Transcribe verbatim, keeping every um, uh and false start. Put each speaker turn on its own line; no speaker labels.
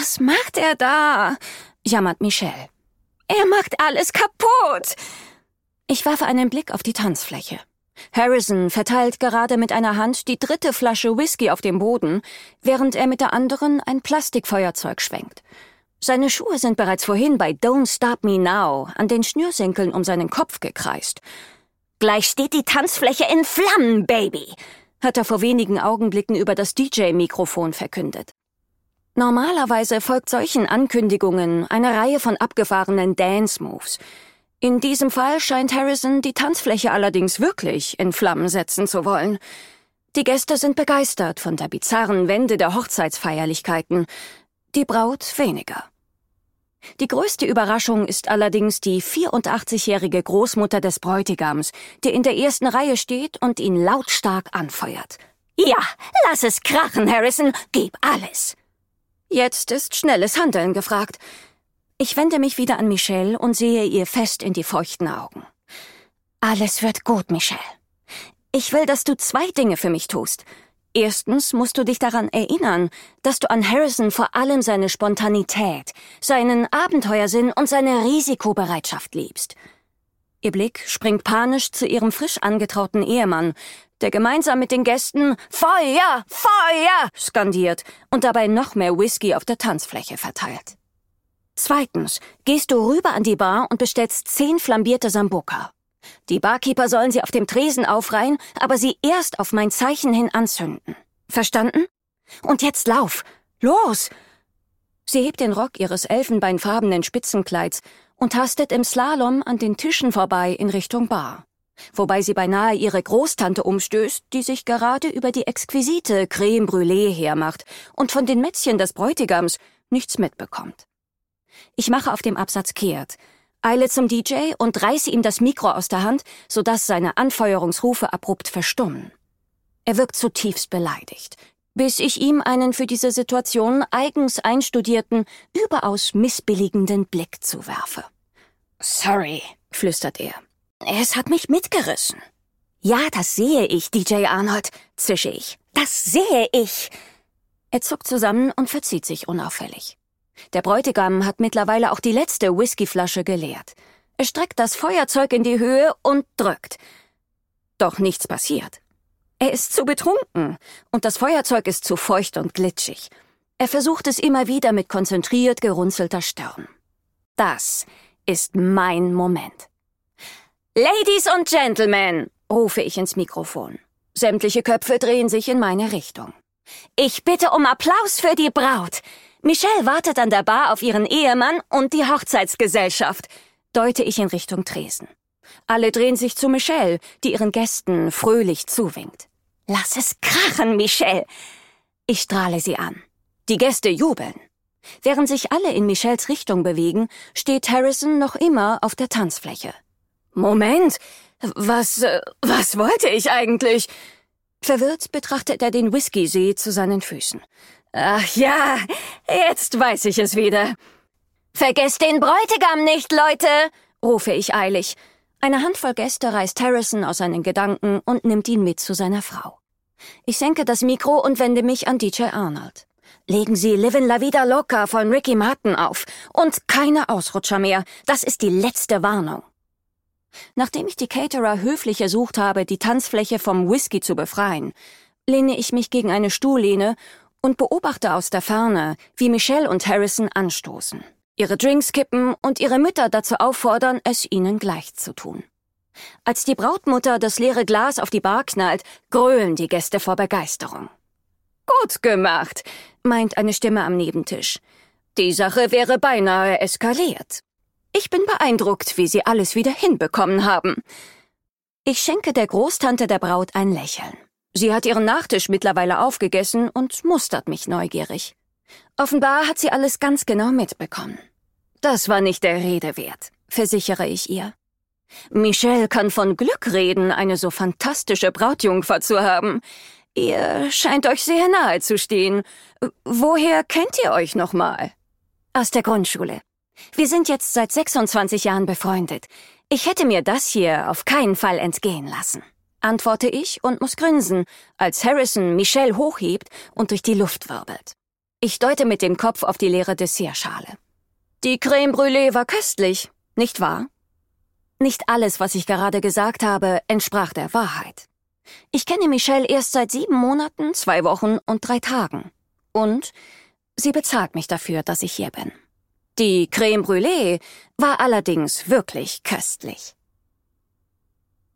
Was macht er da? Jammert Michelle. Er macht alles kaputt. Ich werfe einen Blick auf die Tanzfläche. Harrison verteilt gerade mit einer Hand die dritte Flasche Whisky auf dem Boden, während er mit der anderen ein Plastikfeuerzeug schwenkt. Seine Schuhe sind bereits vorhin bei Don't Stop Me Now an den Schnürsenkeln um seinen Kopf gekreist. »Gleich steht die Tanzfläche in Flammen, Baby«, hat er vor wenigen Augenblicken über das D J-Mikrofon verkündet. Normalerweise folgt solchen Ankündigungen eine Reihe von abgefahrenen Dance-Moves. In diesem Fall scheint Harrison die Tanzfläche allerdings wirklich in Flammen setzen zu wollen. Die Gäste sind begeistert von der bizarren Wende der Hochzeitsfeierlichkeiten, die Braut weniger. Die größte Überraschung ist allerdings die vierundachtzigjährige Großmutter des Bräutigams, die in der ersten Reihe steht und ihn lautstark anfeuert. »Ja, lass es krachen, Harrison, gib alles!« Jetzt ist schnelles Handeln gefragt. Ich wende mich wieder an Michelle und sehe ihr fest in die feuchten Augen. »Alles wird gut, Michelle. Ich will, dass du zwei Dinge für mich tust. Erstens musst du dich daran erinnern, dass du an Harrison vor allem seine Spontanität, seinen Abenteuersinn und seine Risikobereitschaft liebst.« Ihr Blick springt panisch zu ihrem frisch angetrauten Ehemann, der gemeinsam mit den Gästen »Feuer! Feuer!« skandiert und dabei noch mehr Whisky auf der Tanzfläche verteilt. Zweitens gehst du rüber an die Bar und bestellst zehn flambierte Sambuca. Die Barkeeper sollen sie auf dem Tresen aufreihen, aber sie erst auf mein Zeichen hin anzünden. Verstanden? Und jetzt lauf! Los! Sie hebt den Rock ihres elfenbeinfarbenen Spitzenkleids und hastet im Slalom an den Tischen vorbei in Richtung Bar. Wobei sie beinahe ihre Großtante umstößt, die sich gerade über die exquisite Creme Brûlée hermacht und von den Mätzchen des Bräutigams nichts mitbekommt. Ich mache auf dem Absatz kehrt, eile zum D J und reiße ihm das Mikro aus der Hand, sodass seine Anfeuerungsrufe abrupt verstummen. Er wirkt zutiefst beleidigt, bis ich ihm einen für diese Situation eigens einstudierten, überaus missbilligenden Blick zuwerfe. »Sorry«, flüstert er. »Es hat mich mitgerissen.« »Ja, das sehe ich, D J Arnold«, zische ich. »Das sehe ich!« Er zuckt zusammen und verzieht sich unauffällig. Der Bräutigam hat mittlerweile auch die letzte Whiskyflasche geleert. Er streckt das Feuerzeug in die Höhe und drückt. Doch nichts passiert. Er ist zu betrunken und das Feuerzeug ist zu feucht und glitschig. Er versucht es immer wieder mit konzentriert gerunzelter Stirn. Das ist mein Moment. »Ladies und Gentlemen«, rufe ich ins Mikrofon. Sämtliche Köpfe drehen sich in meine Richtung. »Ich bitte um Applaus für die Braut. Michelle wartet an der Bar auf ihren Ehemann und die Hochzeitsgesellschaft«, deute ich in Richtung Tresen. Alle drehen sich zu Michelle, die ihren Gästen fröhlich zuwinkt. »Lass es krachen, Michelle!« Ich strahle sie an. Die Gäste jubeln. Während sich alle in Michelles Richtung bewegen, steht Harrison noch immer auf der Tanzfläche. »Moment, was, äh, was wollte ich eigentlich?« Verwirrt betrachtet er den Whiskysee zu seinen Füßen. »Ach ja, jetzt weiß ich es wieder.« »Vergesst den Bräutigam nicht, Leute«, rufe ich eilig. Eine Handvoll Gäste reißt Harrison aus seinen Gedanken und nimmt ihn mit zu seiner Frau. Ich senke das Mikro und wende mich an D J Arnold. »Legen Sie Livin' La Vida Loca von Ricky Martin auf. Und keine Ausrutscher mehr. Das ist die letzte Warnung.« Nachdem ich die Caterer höflich ersucht habe, die Tanzfläche vom Whisky zu befreien, lehne ich mich gegen eine Stuhllehne und beobachte aus der Ferne, wie Michelle und Harrison anstoßen, ihre Drinks kippen und ihre Mütter dazu auffordern, es ihnen gleich zu tun. Als die Brautmutter das leere Glas auf die Bar knallt, gröhlen die Gäste vor Begeisterung. »Gut gemacht«, meint eine Stimme am Nebentisch. »Die Sache wäre beinahe eskaliert. Ich bin beeindruckt, wie sie alles wieder hinbekommen haben.« Ich schenke der Großtante der Braut ein Lächeln. Sie hat ihren Nachtisch mittlerweile aufgegessen und mustert mich neugierig. Offenbar hat sie alles ganz genau mitbekommen. »Das war nicht der Rede wert«, versichere ich ihr. »Michelle kann von Glück reden, eine so fantastische Brautjungfer zu haben. Ihr scheint euch sehr nahe zu stehen. Woher kennt ihr euch nochmal?« »Aus der Grundschule. Wir sind jetzt seit sechsundzwanzig Jahren befreundet. Ich hätte mir das hier auf keinen Fall entgehen lassen«, antworte ich und muss grinsen, als Harrison Michelle hochhebt und durch die Luft wirbelt. Ich deute mit dem Kopf auf die leere Dessertschale. Die Crème Brûlée war köstlich, nicht wahr? Nicht alles, was ich gerade gesagt habe, entsprach der Wahrheit. Ich kenne Michelle erst seit sieben Monaten, zwei Wochen und drei Tagen. Und sie bezahlt mich dafür, dass ich hier bin. Die Crème Brûlée war allerdings wirklich köstlich.